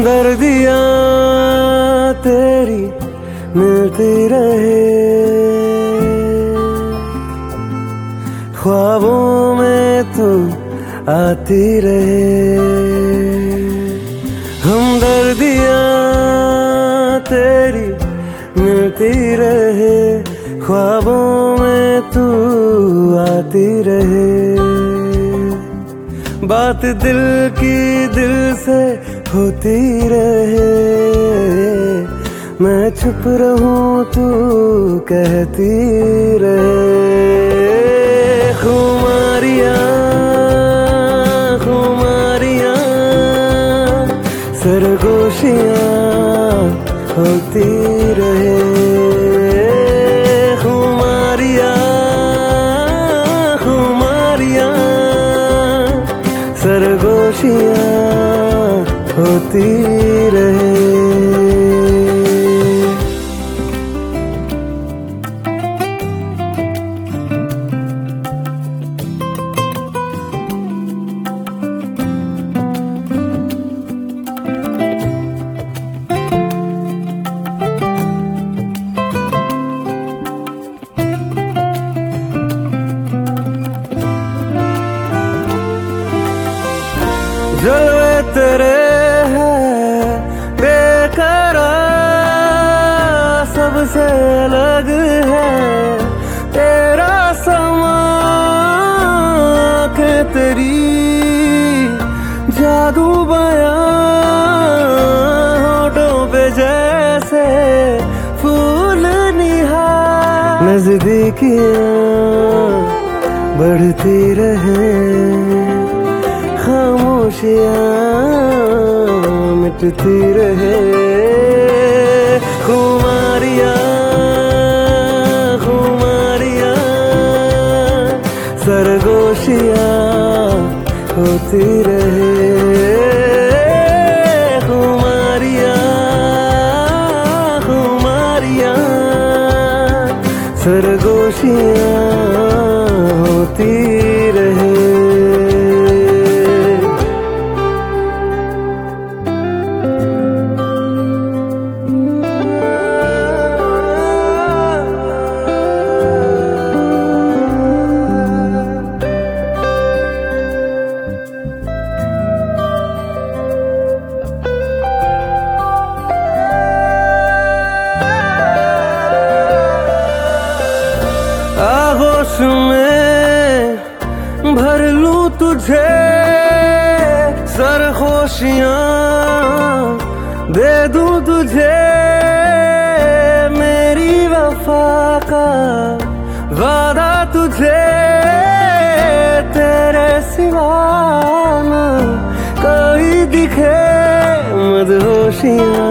हमदर्दियाँ तेरी मिलती रहे, ख्वाबों में तू आती रहे। हमदर्दियाँ तेरी मिलती रहे, ख्वाबों में तू आती रहे। बात दिल की दिल से होती रहे, मैं चुप रहूं तू कहती रहे। खुमारियाँ खुमारियाँ सरगोशियाँ होती रहे। खुमारियाँ खुमारियाँ सरगोशियाँ होती रहे। जलवे तेरे हैं बेकरार, सबसे अलग है तेरा समा के तेरी जादू बयां होठों पे जैसे फूल निहार। नजदीकियां बढ़ती रहे, खामोशियाँ मिटती रहे। खुमारियाँ खुमारियाँ सरगोशियाँ होती रहे। खुमारियाँ खुमारियाँ सरगोशियाँ होती रहे। आगोश में भर लूं तुझे, सरखोशियाँ दे दूं तुझे। मेरी वफा का वादा तुझे, तेरे सिवा न कोई दिखे। मदहोशियाँ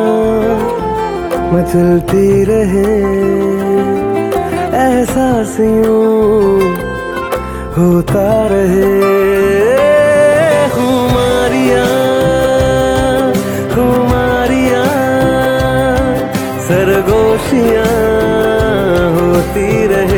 मचलती रहे, एहसास यूं होता रहे। खुमारियाँ खुमारियाँ सरगोशियाँ होती रहे।